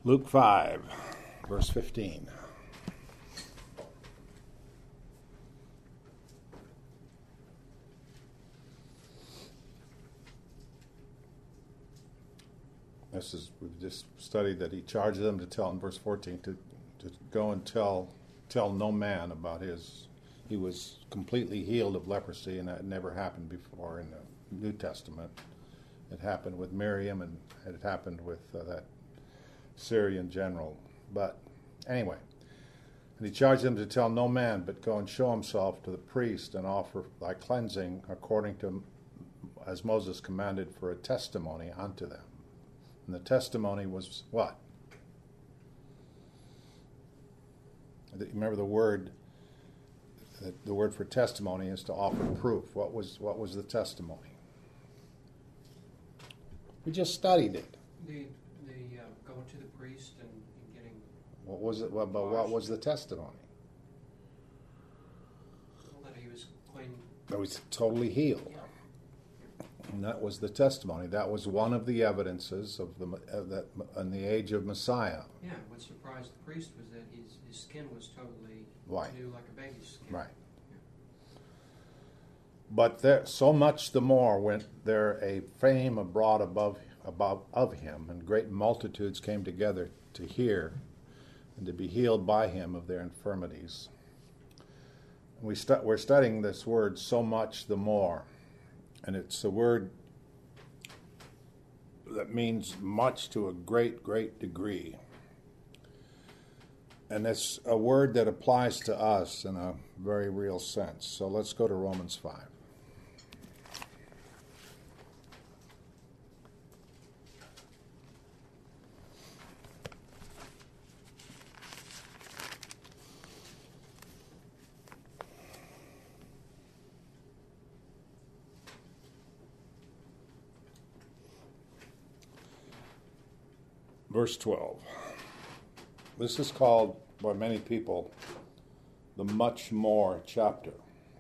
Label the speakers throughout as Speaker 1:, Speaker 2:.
Speaker 1: Luke 5, verse 15. We've just studied that he charged them to tell, in verse 14, to go and tell no man about he was completely healed of leprosy, and that never happened before in the New Testament. It happened with Miriam, and it happened with that Syrian general. But anyway, and he charged them to tell no man, but go and show himself to the priest and offer thy cleansing according to as Moses commanded for a testimony unto them. And the testimony was what? Remember the word for testimony is to offer proof. What was the testimony? We just studied it.
Speaker 2: The going to the priest and getting.
Speaker 1: What was it? But what was the testimony?
Speaker 2: Well, that he was clean.
Speaker 1: That was totally healed.
Speaker 2: Yeah.
Speaker 1: And that was the testimony. That was one of the evidences of that in the age of Messiah.
Speaker 2: Yeah, what surprised the priest was that his skin was totally
Speaker 1: white,
Speaker 2: new, like a baby's skin.
Speaker 1: Right.
Speaker 2: Yeah.
Speaker 1: But there, so much the more went there a fame abroad of him, and great multitudes came together to hear and to be healed by him of their infirmities. We're studying this word, so much the more. And it's a word that means much to a great, great degree. And it's a word that applies to us in a very real sense. So let's go to Romans 5. Verse 12. This is called by many people the much more chapter.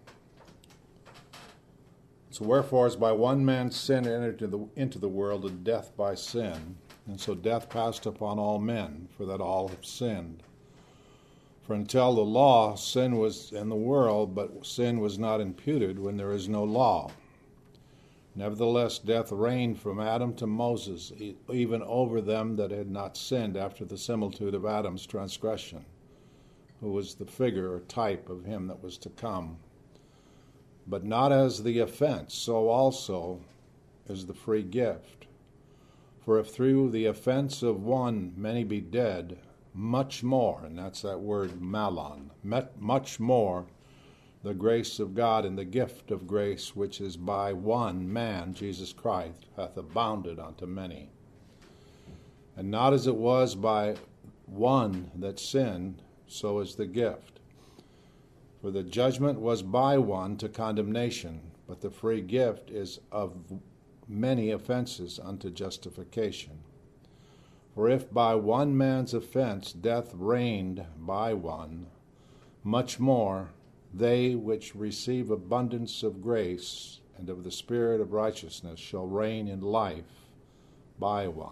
Speaker 1: So wherefore as by one man's sin entered into the world, and death by sin, and so death passed upon all men, for that all have sinned. For until the law, sin was in the world, but sin was not imputed when there is no law. Nevertheless, death reigned from Adam to Moses, even over them that had not sinned after the similitude of Adam's transgression, who was the figure or type of him that was to come. But not as the offense, so also is the free gift. For if through the offense of one many be dead, much more, and that's that word malon, much more, the grace of God and the gift of grace, which is by one man, Jesus Christ, hath abounded unto many. And not as it was by one that sinned, so is the gift. For the judgment was by one to condemnation, but the free gift is of many offenses unto justification. For if by one man's offense death reigned by one, much more they which receive abundance of grace and of the Spirit of righteousness shall reign in life by one.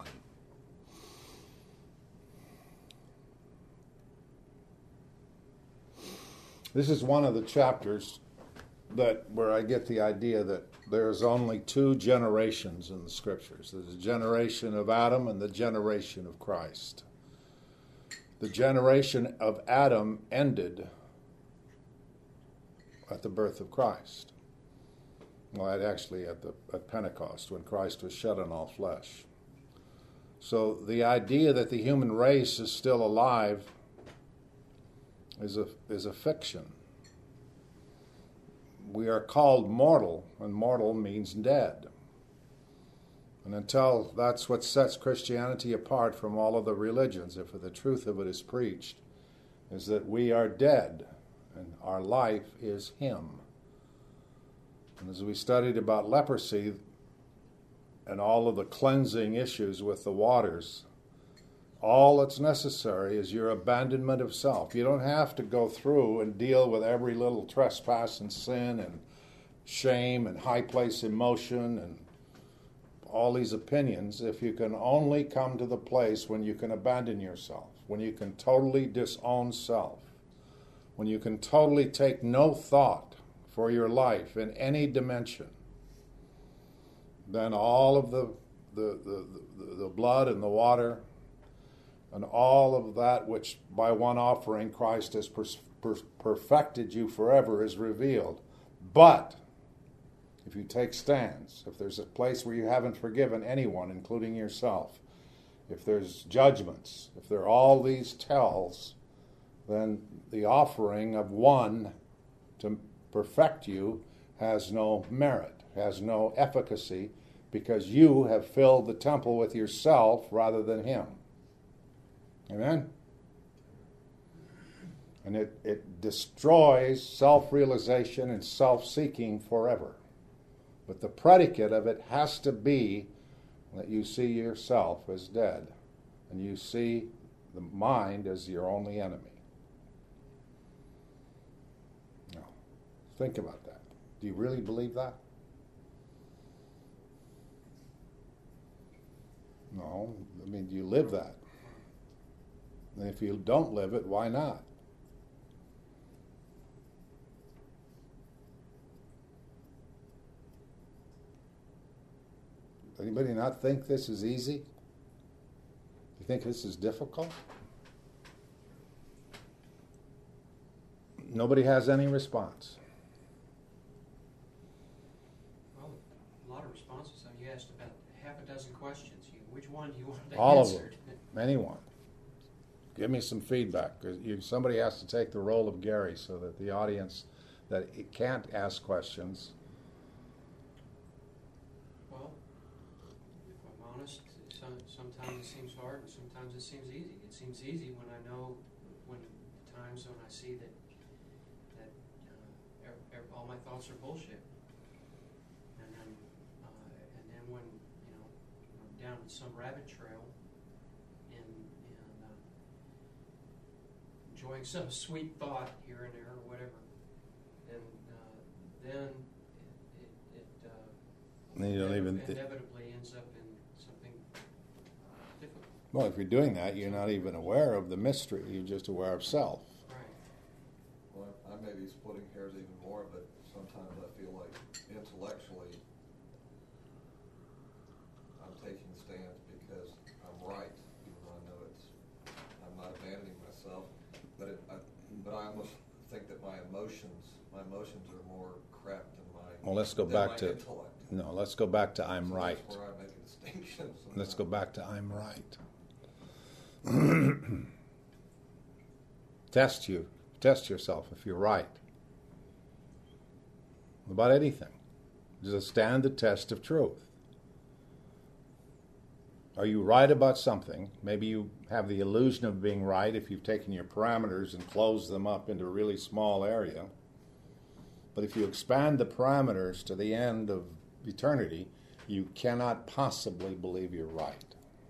Speaker 1: This is one of the chapters where I get the idea that there's only two generations in the Scriptures. There's a generation of Adam and the generation of Christ. The generation of Adam ended at the birth of Christ. Well, actually at Pentecost, when Christ was shed on all flesh. So the idea that the human race is still alive is a fiction. We are called mortal, and mortal means dead. And until that's what sets Christianity apart from all other religions, if the truth of it is preached, is that we are dead, and our life is Him. And as we studied about leprosy and all of the cleansing issues with the waters, all that's necessary is your abandonment of self. You don't have to go through and deal with every little trespass and sin and shame and high place emotion and all these opinions if you can only come to the place when you can abandon yourself, when you can totally disown self, when you can totally take no thought for your life in any dimension. Then all of the blood and the water and all of that which by one offering Christ has perfected you forever is revealed. But if you take stands, if there's a place where you haven't forgiven anyone, including yourself, if there's judgments, if there are all these tells, then the offering of one to perfect you has no merit, has no efficacy, because you have filled the temple with yourself rather than him. Amen? And it destroys self-realization and self-seeking forever. But the predicate of it has to be that you see yourself as dead, and you see the mind as your only enemy. Now, think about that. Do you really believe that? No. I mean, do you live that? And if you don't live it, why not? Anybody not think this is easy? You think this is difficult? Nobody has any response.
Speaker 2: Well, a lot of responses. You asked about half a dozen questions. Which one do you want to
Speaker 1: All
Speaker 2: answer?
Speaker 1: of them. Anyone. Give me some feedback. Because somebody has to take the role of Gary so that the audience that it can't ask questions.
Speaker 2: Well, if I'm honest, sometimes it seems hard and sometimes it seems easy. It seems easy when I know, when times when I see that all my thoughts are bullshit. And then when I'm down some rabbit trail and enjoying some sweet thought here and there or whatever, and then it inevitably ends up in something difficult.
Speaker 1: Well, if you're doing that, you're not even aware of the mystery. You're just aware of self.
Speaker 2: Right.
Speaker 3: Well, I may be splitting hairs even more, but sometimes I feel like intellectually I'm taking stands because I'm right, even though I know I'm not abandoning myself. But I almost think that my emotions are more crap than my
Speaker 1: Well, let's go back to
Speaker 3: intellect.
Speaker 1: No, let's go back to I'm right.
Speaker 3: That's where I make a distinction.
Speaker 1: Let's go back to I'm right. Test yourself if you're right about anything. Just stand the test of truth. Are you right about something? Maybe you have the illusion of being right if you've taken your parameters and closed them up into a really small area. But if you expand the parameters to the end of eternity, you cannot possibly believe you're right.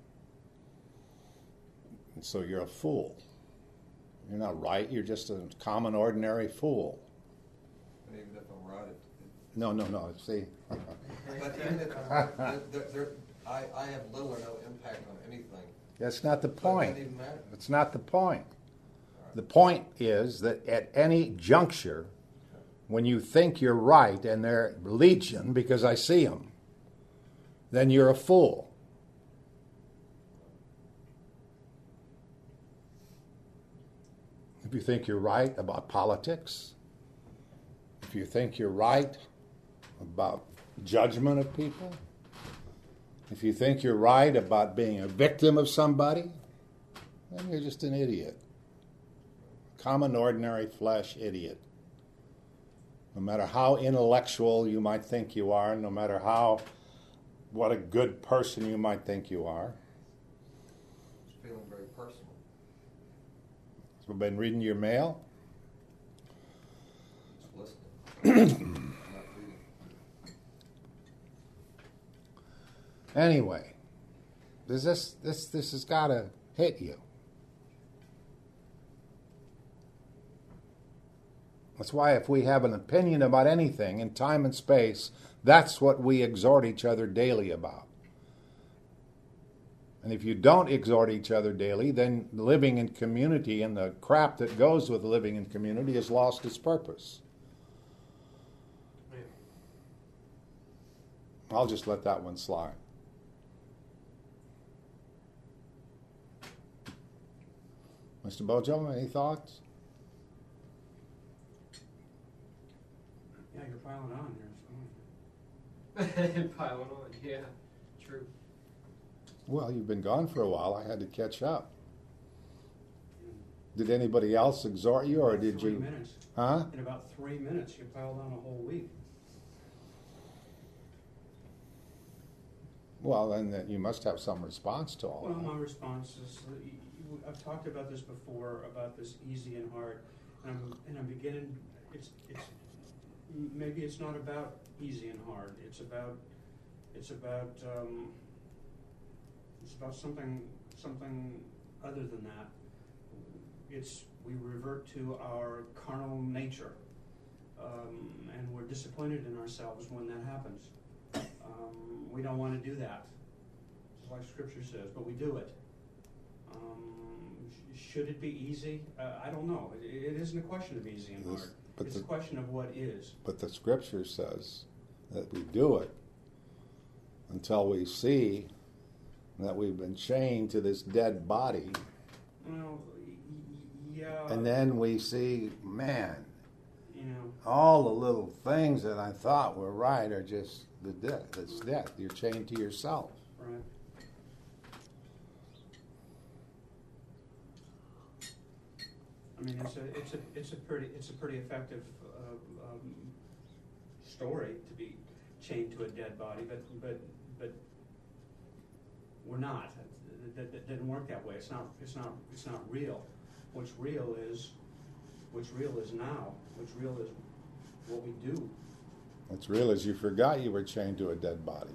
Speaker 1: And so you're a fool. You're not right, you're just a common, ordinary fool.
Speaker 3: And even if I'm right,
Speaker 1: No, see.
Speaker 3: but even if I'm right, I have little or no impact on anything.
Speaker 1: That's not the
Speaker 3: So it
Speaker 1: point.
Speaker 3: doesn't even matter.
Speaker 1: That's not the point. The point is that at any juncture, when you think you're right, and they're legion because I see them, then you're a fool. If you think you're right about politics, if you think you're right about judgment of people, if you think you're right about being a victim of somebody, then you're just an idiot. Common, ordinary flesh idiot. No matter how intellectual you might think you are, no matter what a good person you might think you are.
Speaker 3: It's feeling very personal.
Speaker 1: So we've been reading your mail.
Speaker 3: Just listening. Not reading.
Speaker 1: Anyway, this has got to hit you. That's why if we have an opinion about anything in time and space, that's what we exhort each other daily about. And if you don't exhort each other daily, then living in community and the crap that goes with living in community has lost its purpose.
Speaker 2: Yeah.
Speaker 1: I'll just let that one slide. Mr. Bojo, any thoughts?
Speaker 4: Yeah, you're piling on here.
Speaker 2: And piling on, yeah, true.
Speaker 1: Well, you've been gone for a while. I had to catch up. Did anybody else exhort you, or did
Speaker 4: 3
Speaker 1: you?
Speaker 4: minutes.
Speaker 1: Huh?
Speaker 4: In about 3 minutes, you piled on a whole week.
Speaker 1: Well, then you must have some response to all
Speaker 4: Well,
Speaker 1: that.
Speaker 4: my response is, I've talked about this before, about this easy and hard, and I'm beginning. It's maybe it's not about easy and hard. It's about something other than that. We revert to our carnal nature, and we're disappointed in ourselves when that happens. We don't want to do that, like Scripture says, but we do it. Should it be easy? I don't know. It isn't a question of easy and hard. It's a question of what is.
Speaker 1: But the Scripture says that we do it until we see that we've been chained to this dead body.
Speaker 4: Well, yeah.
Speaker 1: And then we see, man,
Speaker 4: You know.
Speaker 1: all the little things that I thought were right are just the death. It's death. You're chained to yourself.
Speaker 4: Right. I mean, it's a pretty effective story to be chained to a dead body, but we're not. That didn't work that way. It's not real. What's real is now. What's real is what we do.
Speaker 1: What's real is you forgot you were chained to a dead body.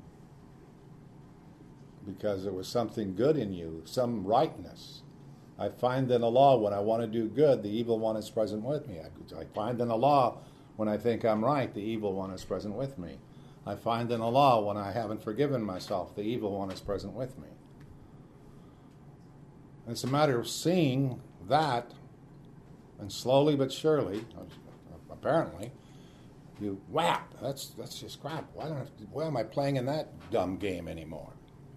Speaker 1: Because there was something good in you, some rightness. I find in the law when I want to do good, the evil one is present with me. I find in the law when I think I'm right, the evil one is present with me. I find in the law when I haven't forgiven myself, the evil one is present with me. And it's a matter of seeing that, and slowly but surely, apparently, you whap. That's just crap. Why am I playing in that dumb game anymore?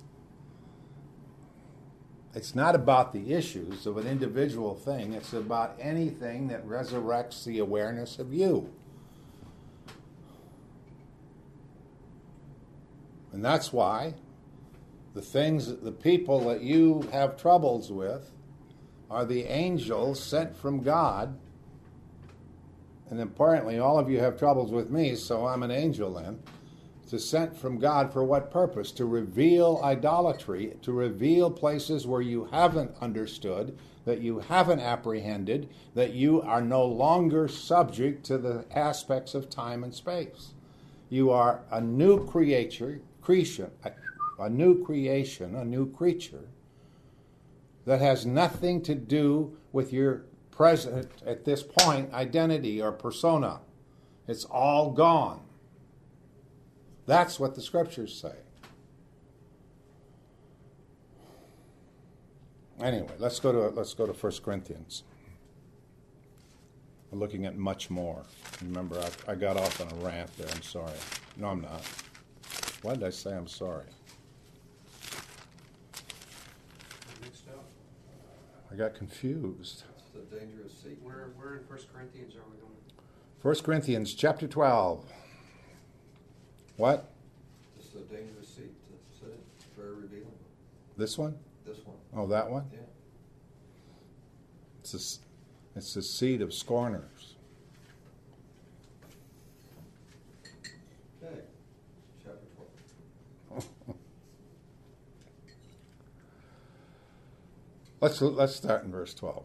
Speaker 1: It's not about the issues of an individual thing. It's about anything that resurrects the awareness of you. And that's why the people that you have troubles with are the angels sent from God. And apparently all of you have troubles with me, so I'm an angel then. It's sent from God for what purpose? To reveal idolatry, to reveal places where you haven't understood, that you haven't apprehended, that you are no longer subject to the aspects of time and space. You are a new creature a new creature that has nothing to do with your present, at this point, identity or persona. It's all gone. That's what the Scriptures say. Anyway, let's go to 1 Corinthians. We're looking at much more. Remember, I got off on a rant there. I'm sorry. No, I'm not. Why did I say I'm sorry?
Speaker 2: Mixed up.
Speaker 1: I got confused.
Speaker 3: It's a dangerous seat.
Speaker 2: Where in 1 Corinthians are we going?
Speaker 1: 1 Corinthians chapter 12. What?
Speaker 3: It's a dangerous seat to sit in. It's very revealing.
Speaker 1: This one?
Speaker 3: This one.
Speaker 1: Oh, that one?
Speaker 3: Yeah.
Speaker 1: It's the seed of scorners.
Speaker 3: Okay. Chapter 12.
Speaker 1: Let's start in verse 12.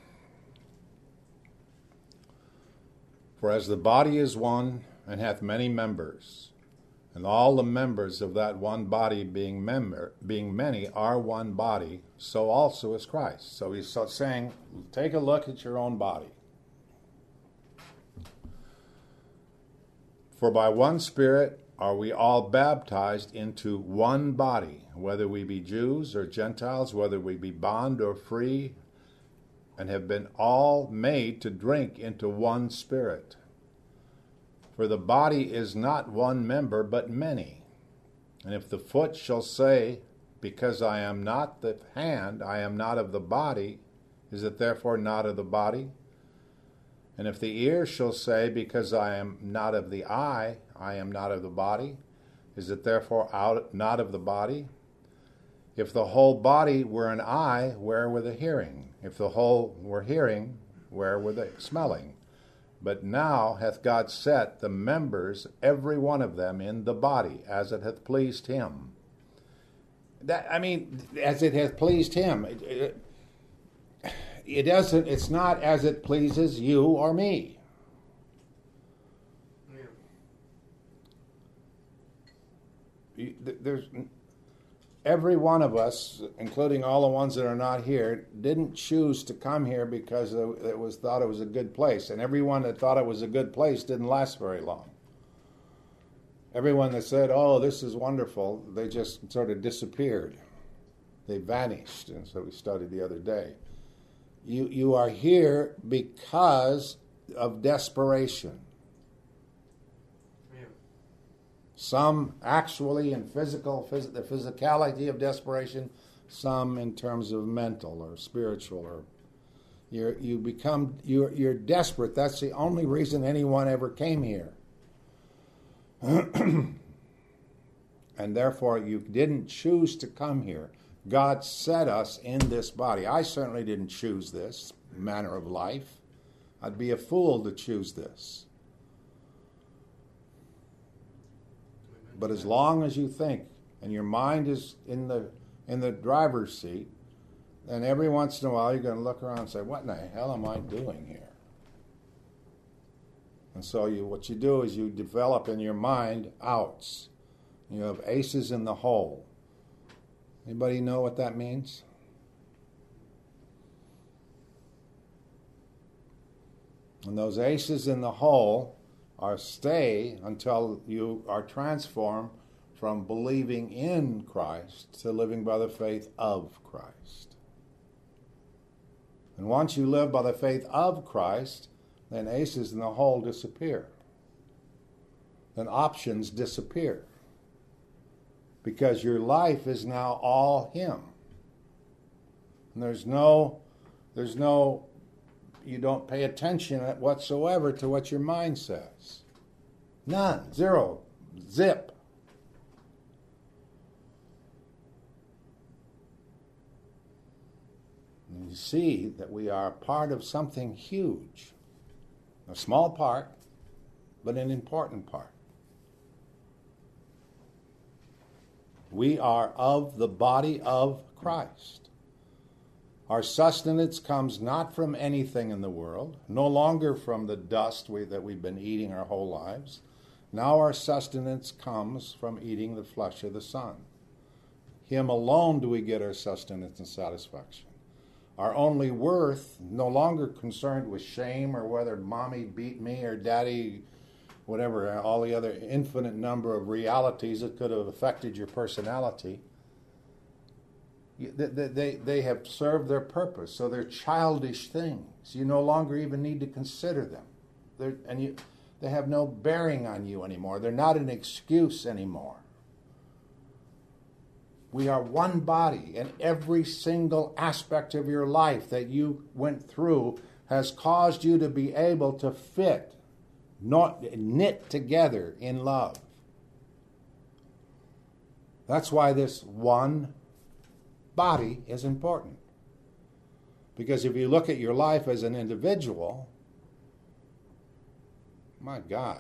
Speaker 1: For as the body is one and hath many members, and all the members of that one body being many are one body, so also is Christ. So he's saying, take a look at your own body. For by one Spirit are we all baptized into one body, whether we be Jews or Gentiles, whether we be bond or free, and have been all made to drink into one Spirit. For the body is not one member, but many. And if the foot shall say, because I am not the hand, I am not of the body, is it therefore not of the body? And if the ear shall say, because I am not of the eye, I am not of the body, is it therefore not of the body? If the whole body were an eye, where were the hearing? If the whole were hearing, where were the smelling? But now hath God set the members, every one of them, in the body, as it hath pleased him. As it hath pleased him. It's not as it pleases you or me.
Speaker 2: Yeah.
Speaker 1: There's every one of us, including all the ones that are not here, didn't choose to come here because it was thought it was a good place. And everyone that thought it was a good place didn't last very long. Everyone that said, oh, this is wonderful, they just sort of disappeared. They vanished. And so we studied the other day. You are here because of desperation.
Speaker 2: Yeah.
Speaker 1: Some actually in the physicality of desperation, some in terms of mental or spiritual, or you're desperate. That's the only reason anyone ever came here. And therefore you didn't choose to come here. God set us in this body. I certainly didn't choose this manner of life. I'd be a fool to choose this. But as long as you think, and your mind is in the driver's seat, then every once in a while you're going to look around and say, what in the hell am I doing here? And so what you do is you develop in your mind outs. You have aces in the hole. Anybody know what that means? And those aces in the hole stay until you are transformed from believing in Christ to living by the faith of Christ. And once you live by the faith of Christ, then aces in the hole disappear. Then options disappear. Because your life is now all Him. And you don't pay attention whatsoever to what your mind says. None. Zero. Zip. And you see that we are part of something huge. A small part, but an important part. We are of the body of Christ. Our sustenance comes not from anything in the world, no longer from the dust that we've been eating our whole lives. Now our sustenance comes from eating the flesh of the Son. Him alone do we get our sustenance and satisfaction. Our only worth, no longer concerned with shame or whether mommy beat me or daddy, whatever, all the other infinite number of realities that could have affected your personality. They have served their purpose, so they're childish things. You no longer even need to consider them. They have no bearing on you anymore. They're not an excuse anymore. We are one body, and every single aspect of your life that you went through has caused you to be able to fit, not knit together in love. That's why this one body is important. Because if you look at your life as an individual, my God.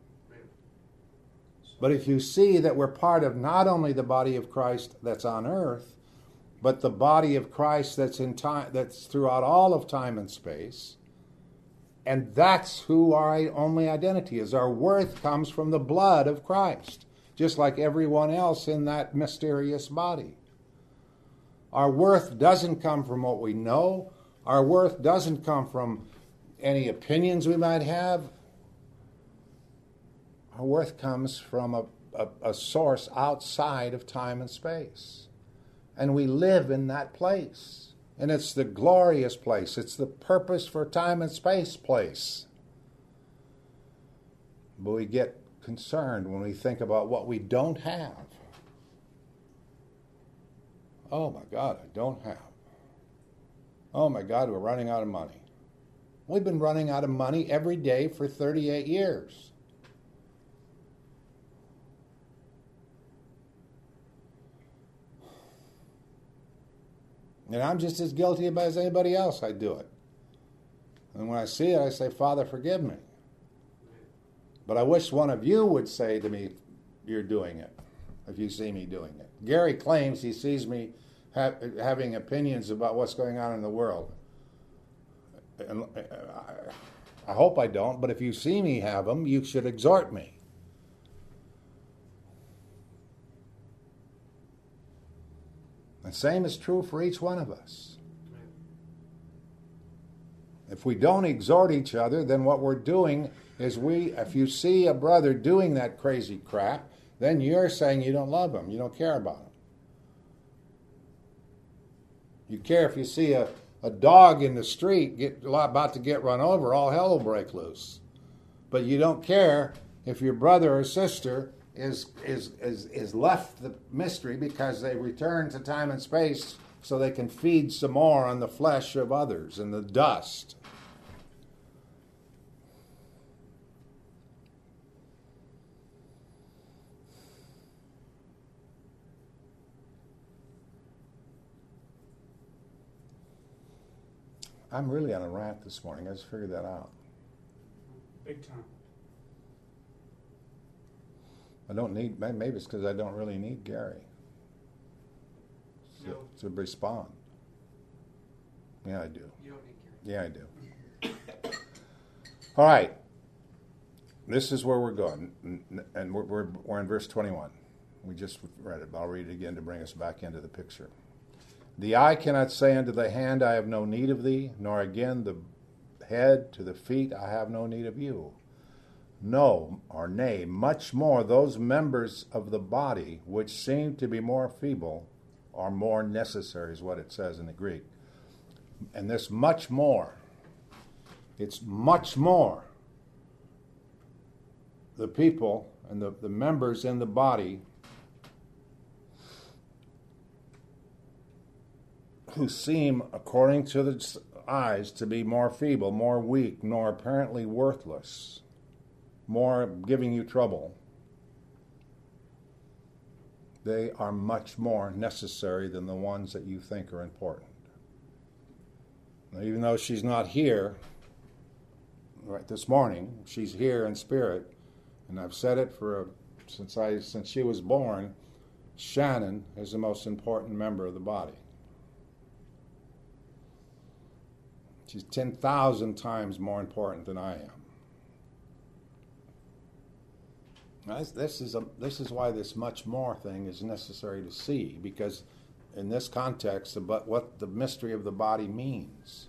Speaker 1: But if you see that we're part of not only the body of Christ that's on earth, but the body of Christ that's in time, that's throughout all of time and space, and that's who our only identity is. Our worth comes from the blood of Christ, just like everyone else in that mysterious body. Our worth doesn't come from what we know. Our worth doesn't come from any opinions we might have. Our worth comes from a source outside of time and space. And we live in that place. And it's the glorious place. It's the purpose for time and space place. But we get concerned when we think about what we don't have. Oh my God, I don't have. Oh my God, we're running out of money. We've been running out of money every day for 38 years. And I'm just as guilty as anybody else. I do it. And when I see it, I say, Father, forgive me. But I wish one of you would say to me, you're doing it, if you see me doing it. Gary claims he sees me having opinions about what's going on in the world. And I hope I don't, but if you see me have them, you should exhort me. The same is true for each one of us. If we don't exhort each other, then what we're doing is if you see a brother doing that crazy crap, then you're saying you don't love him, you don't care about him. You care if you see a dog in the street about to get run over, all hell will break loose. But you don't care if your brother or sister is left the mystery because they return to time and space so they can feed some more on the flesh of others and the dust. I'm really on a rant this morning. I just figured that out.
Speaker 4: Big time.
Speaker 1: I don't need, maybe it's because I don't really need Gary
Speaker 2: No.
Speaker 1: to respond. Yeah, I do.
Speaker 2: You don't need Gary.
Speaker 1: Yeah, I do. All right. This is where we're going. And we're in verse 21. We just read it, but I'll read it again to bring us back into the picture. The eye cannot say unto the hand, I have no need of thee, nor again the head to the feet, I have no need of you. No, or nay, much more those members of the body which seem to be more feeble are more necessary, is what it says in the Greek. And this much more, it's much more the people and the members in the body who seem, according to the eyes, to be more feeble, more weak, nor apparently worthless, more giving you trouble, they are much more necessary than the ones that you think are important. Now, even though she's not here right this morning, she's here in spirit, and I've said it since she was born, Shannon is the most important member of the body. She's 10,000 times more important than I am. This is why this much more thing is necessary to see, because in this context about what the mystery of the body means.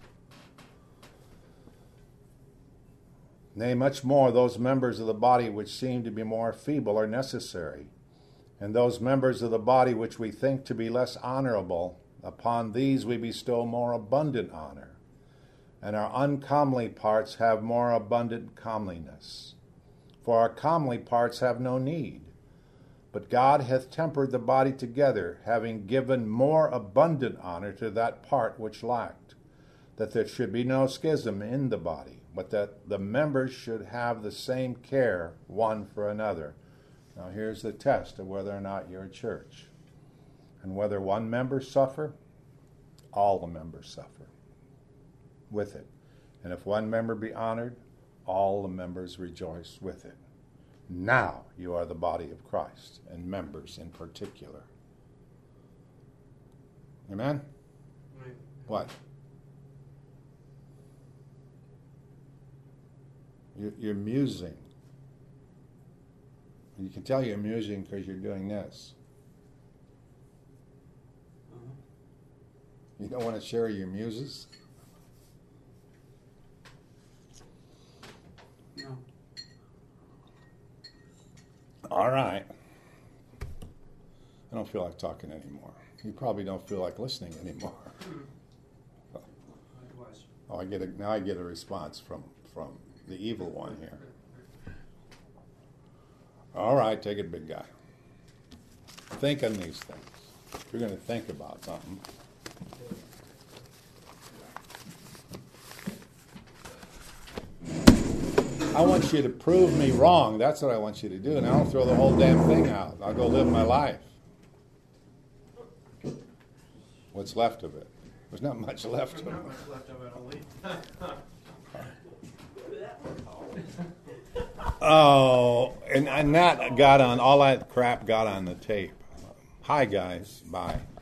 Speaker 1: Nay, much more those members of the body which seem to be more feeble are necessary, and those members of the body which we think to be less honorable, upon these we bestow more abundant honor. And our uncomely parts have more abundant comeliness. For our comely parts have no need. But God hath tempered the body together, having given more abundant honor to that part which lacked, that there should be no schism in the body, but that the members should have the same care one for another. Now here's the test of whether or not you're a church. And whether one member suffer, all the members suffer with it. And if one member be honored, all the members rejoice with it. Now you are the body of Christ, and members in particular. Amen?
Speaker 2: Right.
Speaker 1: What? You're musing. You can tell you're musing because you're doing this.
Speaker 4: Uh-huh.
Speaker 1: You don't want to share your muses?
Speaker 4: No.
Speaker 1: All right. I don't feel like talking anymore. You probably don't feel like listening anymore.
Speaker 4: Likewise.
Speaker 1: Oh, now I get a response from the evil one here. All right, take it, big guy. Think on these things. If you're going to think about something. I want you to prove me wrong. That's what I want you to do. And I'll throw the whole damn thing out. I'll go live my life. What's left of it? There's not much left of it.
Speaker 2: Not much left of it, I'll leave.
Speaker 1: Oh, and that got on, all that crap got on the tape. Hi, guys. Bye.